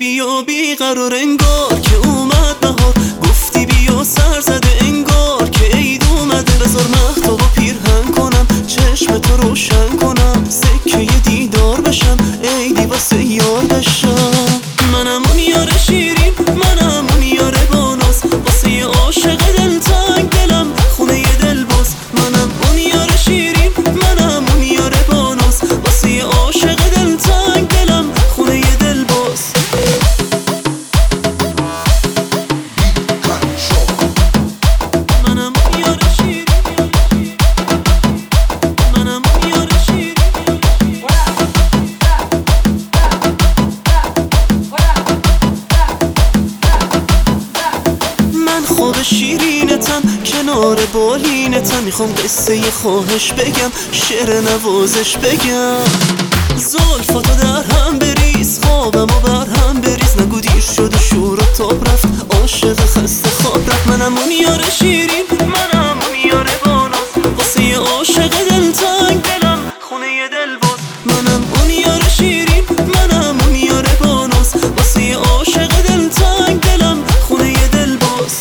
بیا بیقرار انگار که اومد بهار، گفتی بیا سر زده انگار که عید اومده. بذار مهتاب و پیرهن کنم، چشم تو روشن کنم، سکه دیدار بشم، عیدی واسه یار بشم. منم اون یار شیرین، منم اون یار باناز، واسه یه عاشق دلتنگ دلم خونه یه دل باز. منم اون یار شیرین، منم اون یار باناز، واسه یه عاشق دلتنگ دلم خونه یه دل باز. منم اون یار شیرین، منم اون یار شیرین. من خواب شیرینتم، کنار بالینتم، میخوام قصه یه خواهش بگم، شعر نوازش بگم. زلفاتو در هم بریز، خوابمو بر هم بریز، نگو دیر شد و شور و تاب رفت، عاشق خسته خواب رفت. منم اون یار شیرین، منم اون یار باناز، واسه یه عاشق دلتنگ دلم خونه یه دل باز. منم اون یار شیرین، منم اون یار باناز، واسه یه عاشق دلتنگ دلم خونه یه دل باز.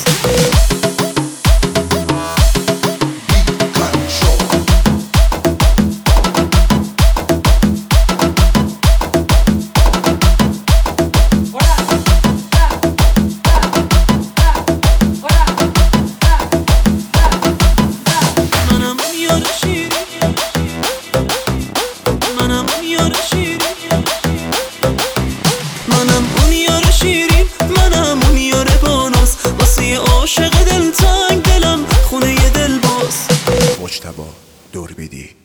عاشق دلتنگ دلم خونه یه دل باز. مجتبی دوربیدی.